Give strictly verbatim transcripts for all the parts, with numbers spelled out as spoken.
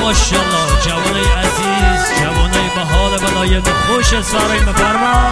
ماشاءالله جوانای عزیز، جوانای به حال بلایت خوش سارای مفرما.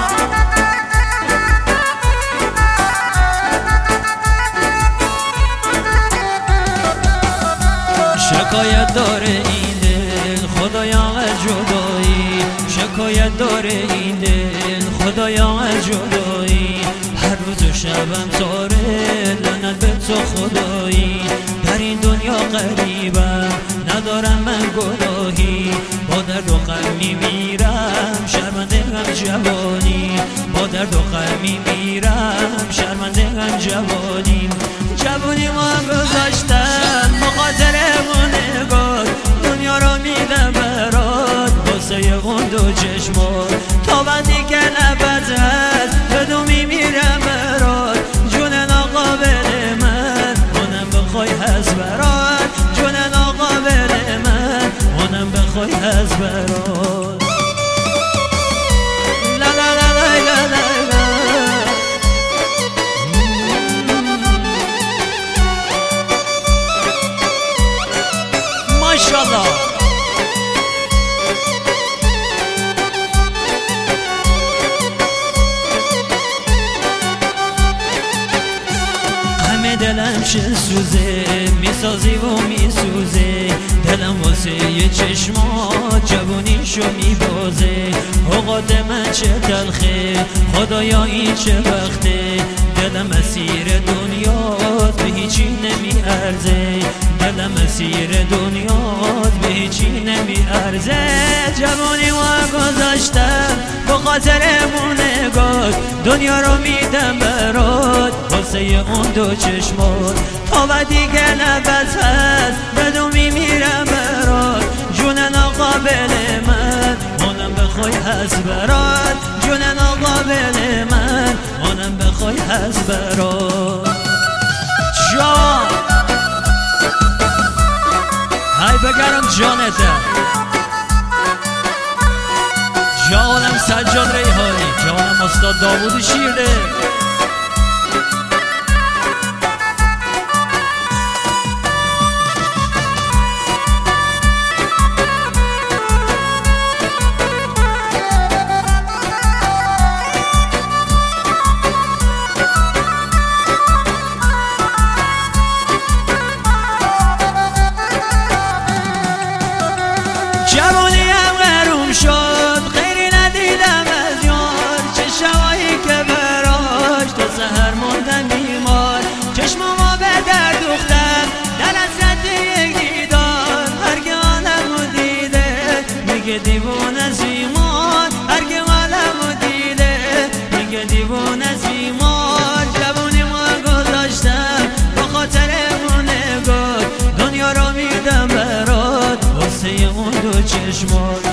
شکایت داره این دل خدایا از جدایی، شکایت داره این دل خدایا از جدایی. هر روز و شبم تاره لعنت به تو خدایی. در این دنیا غریبم ندارم من گناهی، با درد و غم میمیرم شرمنده هم جوانی. با درد و غم میمیرم شرمنده هم جوانی. جوانی ما گذاشتم بخاطر اون نگاه، دنیا رو میدم برات واسه اون دو چشمات. تا وقتی که نفس هست بدو میمیرم برات، جون ناقابل من اونم بخوای هست برات، جون ناقابل من اونم بخوای هست برات. لا لا لا لا لا لا ماشاءالله. همه دلم چه سوزه میسازی و میسوزه، دلم واسه یه چشمات جوونیشو میبازه. اوقات من چه تلخه خدایا این چه وقته، دلم اسیر دنیات به هیچی نمیارزه، دلم اسیر دنیات به هیچی نمیارزه. جوانی ما گذاشتم بخاطر اون نگاه، دنیا رو میدم برات واسه اون دو چشمات. تا وقتی که نفس هست بدو میمیرم برات، جون ناقابل من اونم بخوای هست برات، جون ناقابل من اونم بخوای هست برات. جان های بگرم جانته، جانم سجاد ریحانی، جانم استاد داوود شیرده. جوانیم غروم شد خیلی ندیدم از یار، چه شبایی که براش تا سحر موندم بیمار. چشمامو به در دوختم در حسرت یک دیدار، هر که عالمو دیده میگه دیوونه از ایمان، هر که عالمو دیده میگه دیوونه از ایمان. جوانیمو گذاشتم بخاطر اون نگاه، دنیا رو میدم برات واسه اون دو چشمات.